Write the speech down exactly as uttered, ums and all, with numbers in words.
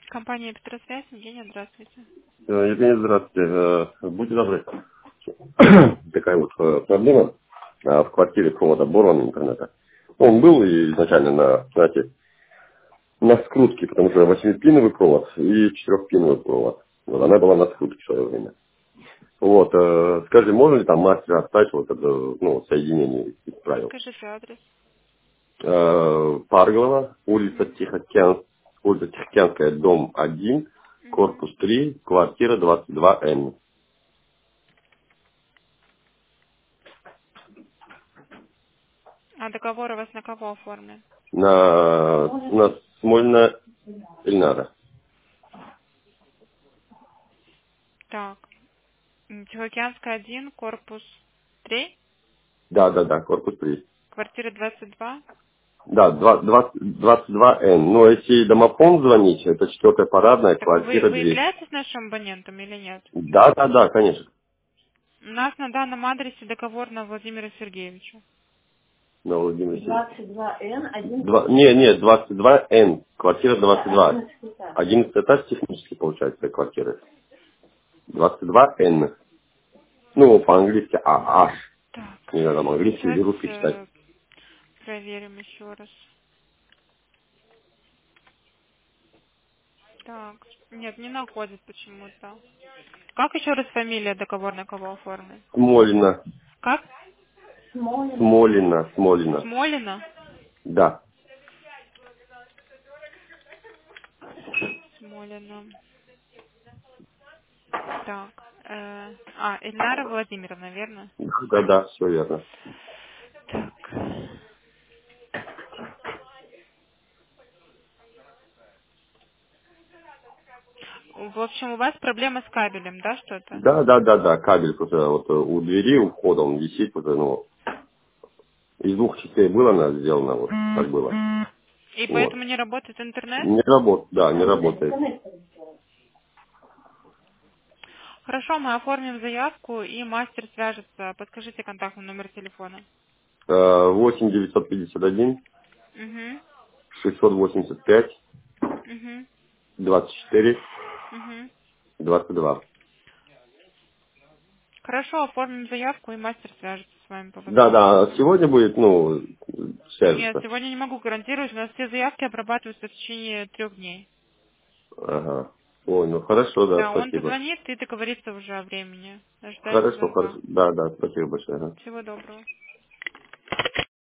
Компания Петросвязь, Евгения, здравствуйте. Э, Евгений, здравствуйте. Э, Будьте добры. Такая вот э, проблема. Э, В квартире провод оборван интернета. Он был и изначально на, знаете, на скрутке, потому что восьмипиновый провод и четырехпиновый провод. Вот, она была на скрутке в свое время. Вот, э, скажи, можно ли там мастера оставить вот это, ну, соединение исправил? Скажите адрес. Э, Парголова, улица Угу. Тихоокеан, улица Тихоокеанская, дом один, Угу. корпус три, квартира двадцать два Н. А договор у вас на кого оформлен? На, на Смольно Ильнара. Так. м, Тихоокеанская один, корпус три, Да, да, да, корпус три. квартира двадцать два. Да, два- двадцать двадцать два Н. Но если домофон звонить, это четвертая парадная, Так вы, квартира вы двести. являетесь нашим абонентом или нет? Да, да, да, конечно. У нас на данном адресе договор на Владимира Сергеевича. На Владимир Сергеевич. двадцать два Н, один. Два, не, не, двадцать два Н, квартира двадцать два. одиннадцать этаж технически получается квартира. двадцать два Н. Ну, по-английски А, H. Так, Не знаю, там английский или сейчас русский читать. э, проверим еще раз. Так, нет, не находит почему-то. Как еще раз фамилия договор на кого оформлен? Смолина. Как? Смолин. Смолина, Смолина. Смолина? Да. Смолина. Так. э, а, Эльнара Владимировна, верно? Да, да, все верно. Так. В общем, у вас проблема с кабелем, да, что-то? Да, да, да, да, кабель просто вот э, у двери, у входа он висит, вот, э, ну, из двух частей было она сделана, вот, так было. И Вот. поэтому не работает интернет? Не работает, да, не работает. Хорошо, мы оформим заявку, и мастер свяжется. Подскажите контактный номер телефона. Э, восемь девятьсот пятьдесят один Угу. шестьсот восемьдесят пять Угу. двадцать четыре Угу. двадцать два. Хорошо, оформим заявку, и мастер свяжется с вами по Да, да, возможности. сегодня будет, ну, Нет, свяжется. сегодня не могу гарантировать. У нас все заявки обрабатываются в течение трех дней. Ага. Ой, ну хорошо, да, Да, он спасибо. позвонит и договорится уже о времени. Ждать Хорошо, звонка. хорошо. Да, да, спасибо большое. Ага. Всего доброго.